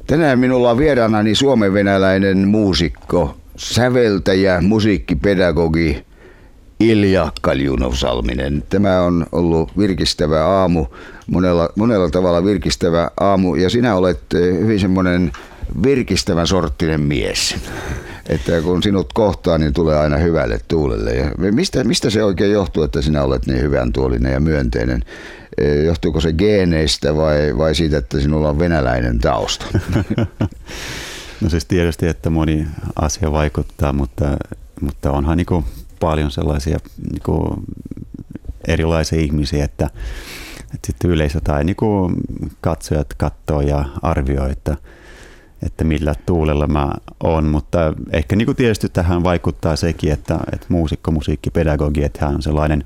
Tänään minulla on vieraanani suomenvenäläinen muusikko, säveltäjä, musiikkipedagogi Ilja Kaljunov-Salminen. Tämä on ollut virkistävä aamu, monella tavalla virkistävä aamu, ja sinä olet hyvin semmoinen virkistävän sorttinen mies. Että kun sinut kohtaa, niin tulee aina hyvälle tuulelle. Ja mistä se oikein johtuu, että sinä olet niin hyvän tuulinen ja myönteinen? Johtuuko se geeneistä vai siitä, että sinulla on venäläinen tausta? No siis tietysti, että moni asia vaikuttaa, mutta onhan niinku paljon sellaisia niinku erilaisia ihmisiä, että sitten yleisö tai niinku katsojat katsoo ja arvioi, että millä tuulella mä oon, mutta ehkä niinku tietysti tähän vaikuttaa sekin, että muusikko, musiikkipedagogi, että hän on sellainen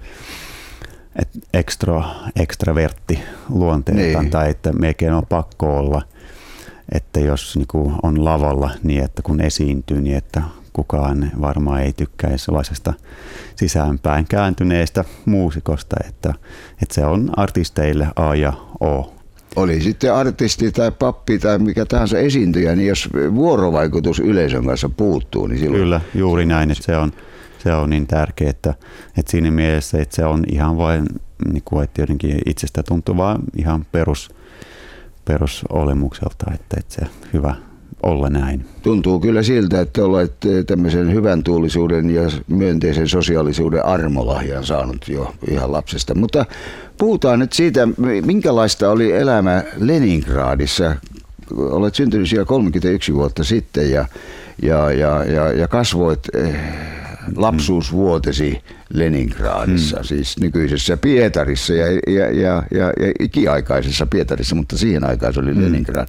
ekstravertti luonteeltaan, tai että melkein on pakko olla, että jos niinku on lavalla niin, että kun esiintyy, niin että kukaan varmaan ei tykkäisi sellaisesta sisäänpäin kääntyneestä muusikosta, että se on artisteille A ja O. Oli sitten artisti tai pappi tai mikä tahansa esiintyjä, niin jos vuorovaikutus yleisön kanssa puuttuu, niin silloin... Kyllä, juuri näin, että se on niin tärkeää, että siinä mielessä, että se on ihan vain, niin kuin, että jotenkin itsestä tuntuu vaan ihan perusolemukselta, että se hyvä olla näin. Tuntuu kyllä siltä, että olet tämmöisen hyvän tuulisuuden ja myönteisen sosiaalisuuden armolahjan saanut jo ihan lapsesta. Mutta puhutaan nyt siitä, minkälaista oli elämä Leningradissa. Olet syntynyt siellä 31 vuotta sitten ja kasvoit lapsuusvuotesi Leningradissa, siis nykyisessä Pietarissa ja ikiaikaisessa Pietarissa, mutta siihen aikaan se oli Leningrad.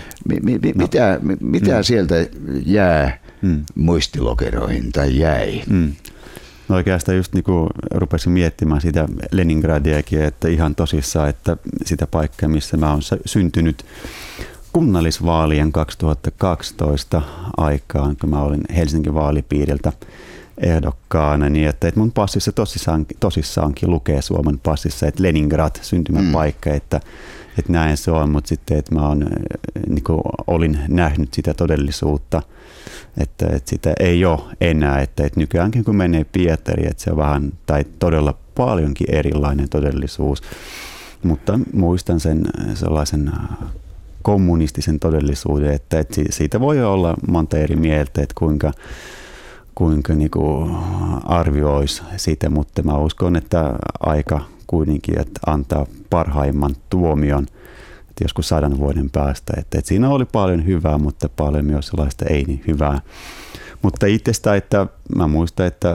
Mitä sieltä jää muistilokeroihin tai jäi? No oikeastaan just niin kuin rupesin miettimään sitä Leningradiakin, että ihan tosissaan, että sitä paikkaa, missä mä oon syntynyt kunnallisvaalien 2012 aikaan, kun mä olin Helsingin vaalipiiriltä ehdokkaana, niin että mun passissa tosissaankin lukee Suomen passissa, että Leningrad syntymäpaikka, että näin se on, mutta sitten että mä olin nähnyt sitä todellisuutta, että sitä ei ole enää, että nykyäänkin kun menee Pietariin, että se on vähän tai todella paljonkin erilainen todellisuus, mutta muistan sen sellaisen kommunistisen todellisuuden, että siitä voi olla monta eri mieltä, että kuinka niinku arvioisi sitä, mutta mä uskon, että aika kuitenkin, että antaa parhaimman tuomion, että joskus 100 vuoden päästä. Että siinä oli paljon hyvää, mutta paljon myös sellaista ei niin hyvää. Mutta itsestä, että mä muistan, että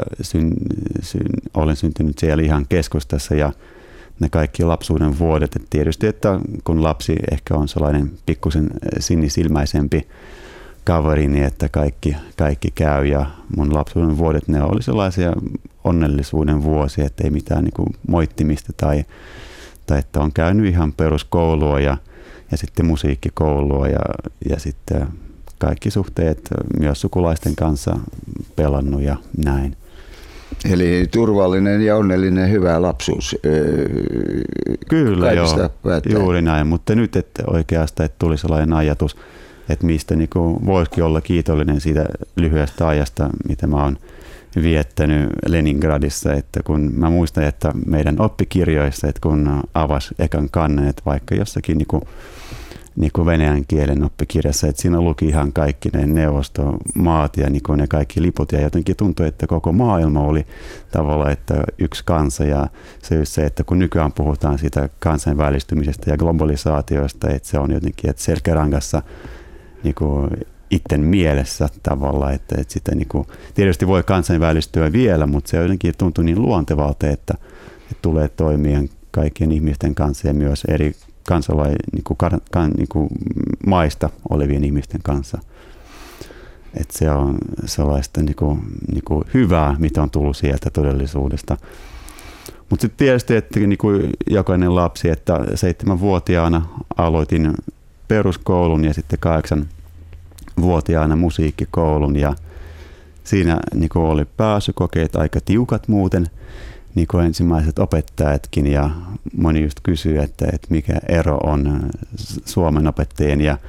olen syntynyt siellä ihan keskustassa ja ne kaikki lapsuuden vuodet. Että tietysti, että kun lapsi ehkä on sellainen pikkusen sinisilmäisempi kaveri, niin että kaikki käy, ja mun lapsuuden vuodet, ne oli sellaisia onnellisuuden vuosia, että ei mitään niin kuin moittimista tai että on käynyt ihan peruskoulua ja sitten musiikkikoulua ja sitten kaikki suhteet myös sukulaisten kanssa pelannut ja näin. Eli turvallinen ja onnellinen hyvä lapsuus. Kyllä joo, juuri näin, mutta nyt että oikeastaan että tuli sellainen ajatus, että mistä niinku voisikin olla kiitollinen siitä lyhyestä ajasta, mitä mä oon viettänyt Leningradissa, että kun mä muistan, että meidän oppikirjoissa, että kun avasi ekan kannen, että vaikka jossakin niinku venäjän kielen oppikirjassa, että siinä luki ihan kaikki ne neuvostomaat ja niinku ne kaikki liput, ja jotenkin tuntui, että koko maailma oli tavallaan, että yksi kansa, ja se, että kun nykyään puhutaan siitä kansainvälistymisestä ja globalisaatiosta, että se on jotenkin, että selkärangassa niinku itten mielessä tavalla, että sitä niinku, tietysti voi kansainvälistyä vielä, mutta se jotenkin tuntuu niin luontevalta, että tulee toimia kaikkien ihmisten kanssa ja myös eri niinku maista olevien ihmisten kanssa. Että se on sellaista niinku hyvää, mitä on tullut sieltä todellisuudesta. Mutta sitten tietysti, että niinku jokainen lapsi, että 7-vuotiaana aloitin peruskoulun ja sitten 8-vuotiaana musiikkikoulun, ja siinä niinku oli pääsykokeet aika tiukat muuten, niin kuin ensimmäiset opettajatkin, ja moni just kysyy, että mikä ero on Suomen opettajien ja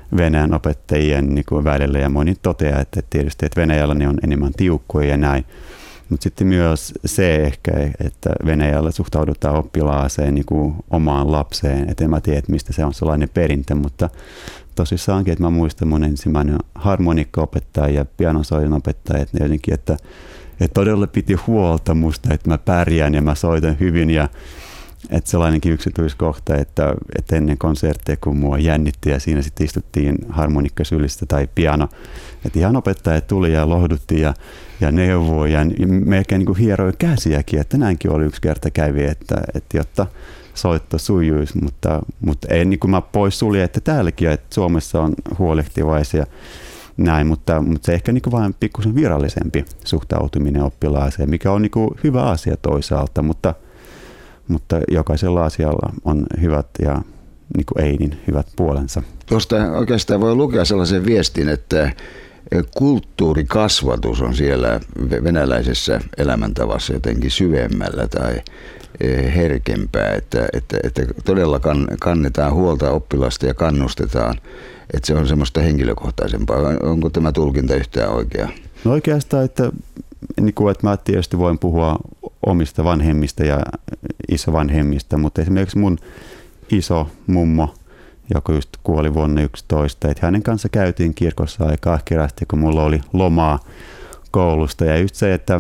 Venäjän opettajien niin kuin välillä ja moni toteaa, että tietysti että Venäjällä ne on enemmän tiukkoja ja näin. Mutta sitten myös se ehkä, että Venäjällä suhtaudutaan oppilaaseen niin kuin omaan lapseen. Et en mä tiedä, mistä se on sellainen perintö, mutta tosissaankin, että mä muistan mun ensimmäinen harmonikkaopettaja ja pianosoitin opettaja, että ne jotenkin, että todella piti huolta musta, että mä pärjään ja mä soitan hyvin ja että sellainenkin yksityiskohta, että ennen konsertteja, kun mua jännitti ja siinä sitten istuttiin harmonikkasylissä tai piano, että ihan opettaja tuli ja lohdutti ja neuvoi ja melkein niin kuin hieroi käsiäkin, että näinkin oli yksi kerta kävi, että jotta soitto sujuisi, mutta ei niin kuin mä pois sulje, että täälläkin, että Suomessa on huolehtivaisia näin, mutta se ehkä niin kuin vain pikkusen virallisempi suhtautuminen oppilaaseen, mikä on niin kuin hyvä asia toisaalta, mutta jokaisella asialla on hyvät ja niin kuin ei niin hyvät puolensa. Tuosta oikeastaan voi lukea sellaisen viestin, että kulttuurikasvatus on siellä venäläisessä elämäntavassa jotenkin syvemmällä tai herkempää, että todella kannetaan huolta oppilasta ja kannustetaan, että se on semmoista henkilökohtaisempaa. Onko tämä tulkinta yhtään oikea? No oikeastaan, että mä tietysti voin puhua omista vanhemmista ja isovanhemmista, mutta esimerkiksi mun iso mummo, joka just kuoli vuonna 11, että hänen kanssa käytiin kirkossa aika ahkerasti, kun mulla oli lomaa koulusta. Ja just se, että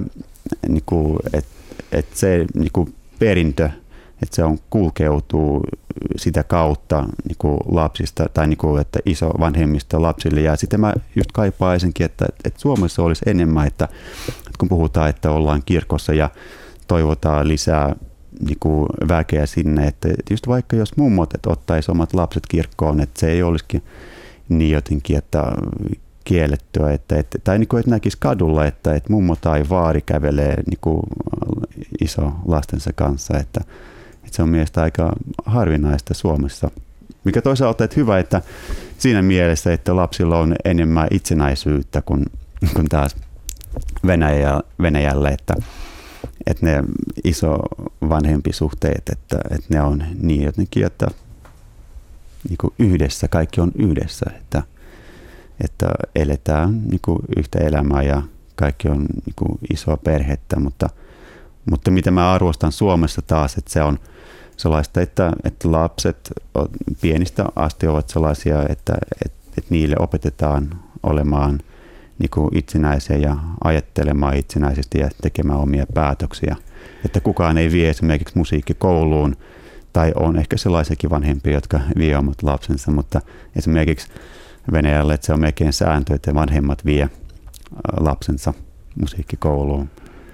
se perintö, että se on kulkeutuu sitä kautta lapsista tai että isovanhemmista lapsille. Ja sitten mä just kaipaisinkin, että Suomessa olisi enemmän, että kun puhutaan, että ollaan kirkossa ja toivotaan lisää väkeä sinne, että just vaikka jos mummot ottaisi omat lapset kirkkoon, että se ei olisikin niin jotenkin, että kiellettyä, tai että näkisi kadulla, että mummo tai vaari kävelee iso lastensa kanssa, että se on mielestäni aika harvinaista Suomessa. Mikä toisaalta että hyvä, että siinä mielessä, että lapsilla on enemmän itsenäisyyttä kuin taas Venäjällä, että ne isovanhempi suhteet, että ne on niin jotenkin, että yhdessä, kaikki on yhdessä, että eletään yhtä elämää ja kaikki on isoa perhettä, mutta mitä mä arvostan Suomessa taas, että se on sellaista, että lapset pienistä asti ovat sellaisia, että niille opetetaan olemaan itsenäisiä ja ajattelemaan itsenäisesti ja tekemään omia päätöksiä. Että kukaan ei vie esimerkiksi musiikkikouluun, tai on ehkä sellaisiakin vanhempia, jotka vie omat lapsensa, mutta esimerkiksi Venäjällä, että se on melkein sääntö, että vanhemmat vie lapsensa musiikkikouluun.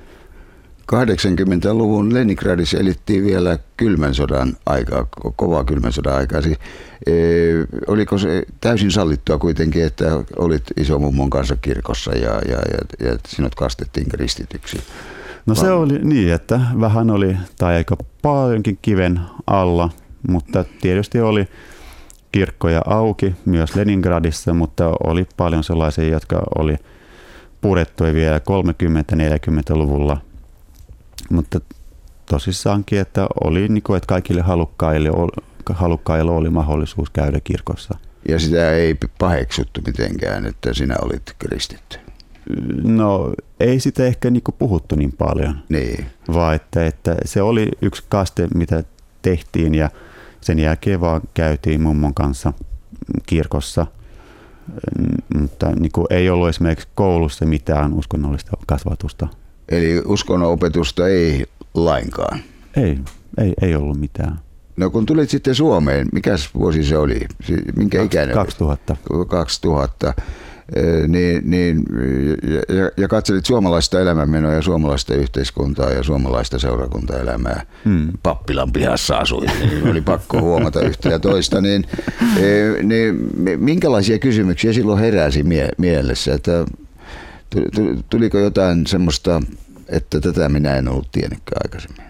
80-luvun Leningradissa elittiin vielä kylmän sodan aikaa, kovaa kylmän sodan aikaa. Oliko se täysin sallittua kuitenkin, että olit isomummon kanssa kirkossa ja sinut kastettiin kristityksi? No se oli niin, että vähän oli tai aika paljonkin kiven alla, mutta tietysti oli kirkkoja auki myös Leningradissa, mutta oli paljon sellaisia, jotka oli purettuja vielä 30-40-luvulla. Mutta tosissaankin, että oli että kaikille halukkaille oli mahdollisuus käydä kirkossa. Ja sitä ei paheksuttu mitenkään, että sinä olit kristitty? No ei sitä ehkä puhuttu niin paljon, niin. Vaan että se oli yksi kaste, mitä tehtiin ja sen jälkeen vaan käytiin mummon kanssa kirkossa. Mutta ei ollut esimerkiksi koulussa mitään uskonnollista kasvatusta. Eli uskonnonopetusta ei lainkaan? Ei ollut mitään. No kun tulit sitten Suomeen, mikäs vuosi se oli? Minkä ikäinen 2000. 2000. Ja katselit suomalaista elämänmenoa ja suomalaista yhteiskuntaa ja suomalaista seurakuntaelämää. Pappilan pihassa asuin, niin oli pakko huomata yhtä ja toista. Niin minkälaisia kysymyksiä silloin heräsi mielessä? Että tuliko jotain semmoista, että tätä minä en ollut tiennytkään aikaisemmin?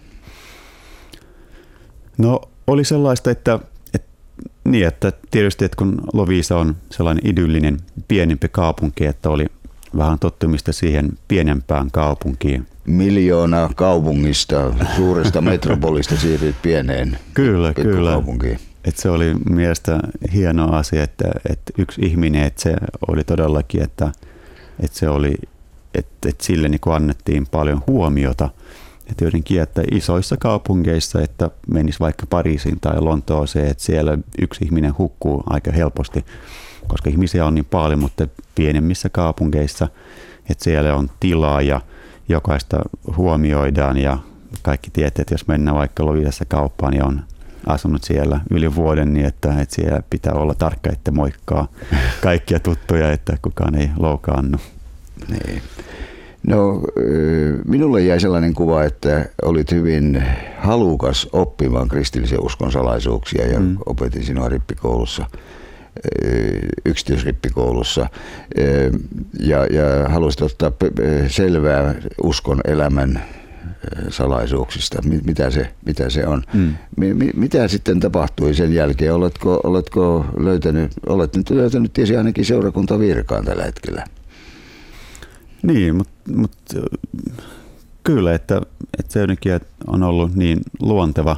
No oli sellaista, että tietysti että kun Loviisa on sellainen idyllinen pienempi kaupunki, että oli vähän tottumista siihen pienempään kaupunkiin. 1 000 000 kaupungista, suuresta metropolista siirryt pieneen kyllä. kaupunkiin. se oli mielestäni hieno asia, että yksi ihminen, että se oli todellakin, että se oli, että sille niin kuin annettiin paljon huomiota. Että jotenkin, että isoissa kaupungeissa, että menisi vaikka Pariisiin tai Lontooseen, että siellä yksi ihminen hukkuu aika helposti, koska ihmisiä on niin paljon, mutta pienemmissä kaupungeissa, että siellä on tilaa ja jokaista huomioidaan ja kaikki tietää, että jos mennään vaikka Loviisassa kauppaan ja on asunut siellä yli vuoden, niin että siellä pitää olla tarkka, että moikkaa kaikkia tuttuja, että kukaan ei loukaannu. Niin. No, minulle jäi sellainen kuva, että olit hyvin halukas oppimaan kristillisen uskon salaisuuksia ja opetin sinua rippikoulussa, yksityisrippikoulussa ja halusit ottaa selvää uskon elämän salaisuuksista, mitä se on. Mitä sitten tapahtui sen jälkeen? Oletko löytänyt tiesi ainakin seurakuntavirkaan tällä hetkellä? Niin, mutta kyllä, että se jotenkin on ollut niin luonteva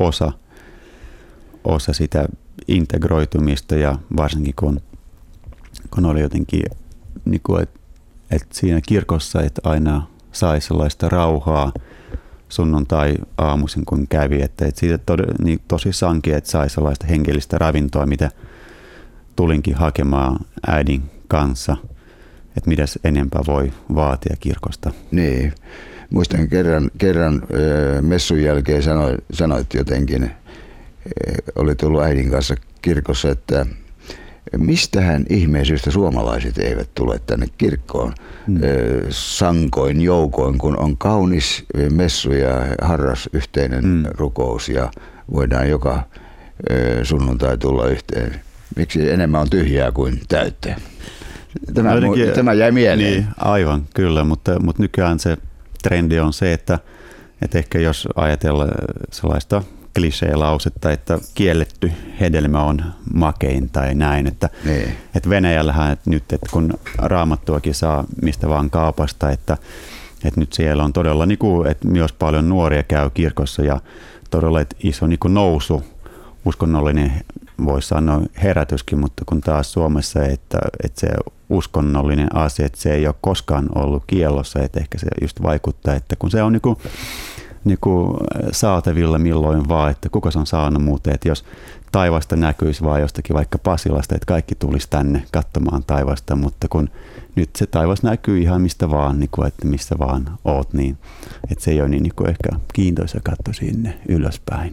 osa sitä integroitumista ja varsinkin kun oli jotenkin, niin kuin, että siinä kirkossa että aina sai sellaista rauhaa sunnuntai-aamuisin kun kävi, että siitä niin tosissaankin, että sai sellaista hengellistä ravintoa, mitä tulinkin hakemaan äidin kanssa. Että mitäs enempää voi vaatia kirkosta. Niin. Muistan kerran messun jälkeen sanoit jotenkin, olit ollut äidin kanssa kirkossa, että mistähän ihmeen syystä suomalaiset eivät tule tänne kirkkoon sankoin joukoin, kun on kaunis messu ja harras yhteinen rukous ja voidaan joka sunnuntai tulla yhteen. Miksi enemmän on tyhjää kuin täyttä? Tämä jäi mieleen. Niin, aivan, kyllä, mutta nykyään se trendi on se, että ehkä jos ajatellaan sellaista klisee-lausetta, että kielletty hedelmä on makein tai näin, että Venäjällähän nyt, että kun Raamattuakin saa mistä vaan kaupasta, että nyt siellä on todella, niin kuin, että myös paljon nuoria käy kirkossa ja todella iso niin kuin nousu, uskonnollinen voisi sanoa herätyskin, mutta kun taas Suomessa, että se uskonnollinen asia, että se ei ole koskaan ollut kiellossa, että ehkä se just vaikuttaa, että kun se on niinku saatavilla milloin vaan, että kuka se on saanut muuten, että jos taivasta näkyisi vaan jostakin vaikka Pasilasta, että kaikki tulisi tänne katsomaan taivasta, mutta kun nyt se taivas näkyy ihan mistä vaan, niin kuin, että missä vaan oot, niin että se ei ole niin kuin ehkä kiintoisa katsoa sinne ylöspäin.